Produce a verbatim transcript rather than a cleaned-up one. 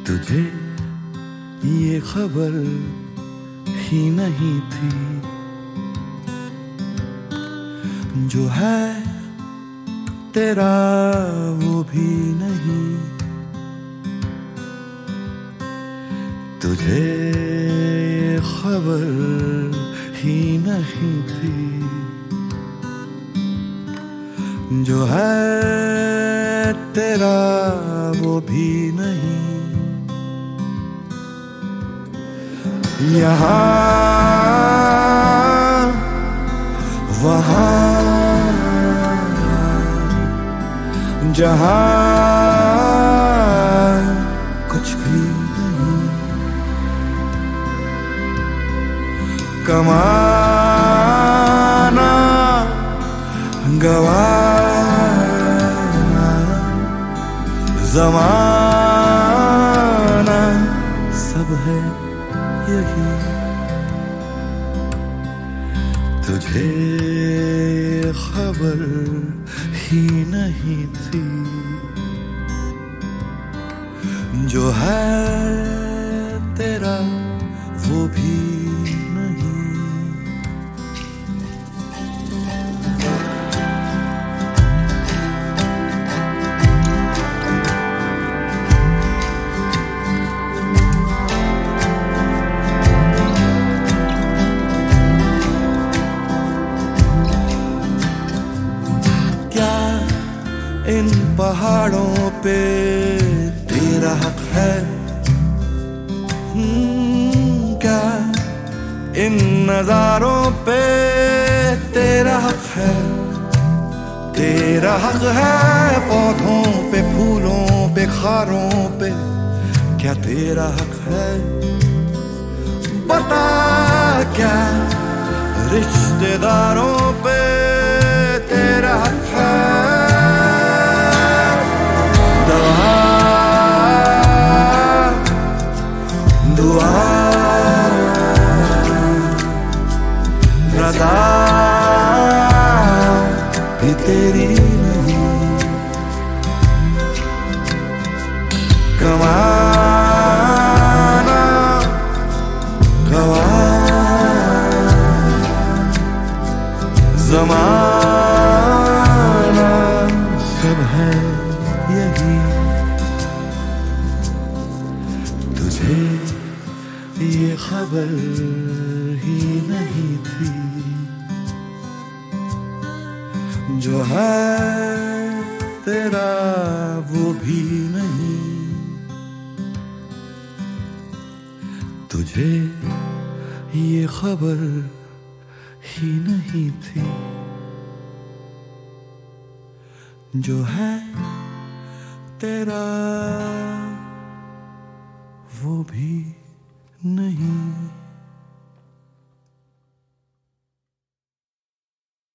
तुझे ये खबर ही नहीं थी, जो है तेरा वो भी नहीं। तुझे ये खबर ही नहीं थी, जो है तेरा वो भी नहीं। यहाँ वहाँ जहाँ कुछ भी नहीं। कमाना गवाना ज़माना सब है यही। तुझे खबर ही नहीं थी, जो है तेरा वो भी नहीं। इन पहाड़ों पे तेरा हक है, क्या इन नजारों पे तेरा हक है। तेरा हक है पौधों पे, फूलों पे, खारों पे, क्या तेरा हक है? बता क्या रिश्तेदारों पे तेरा हक है? दुआ रज़ा भी तेरी नहीं। कमाना गवाना ज़माना सब है यही। तुझे ये खबर ही नहीं थी, जो है तेरा वो भी नहीं। तुझे ये खबर ही नहीं थी, जो है तेरा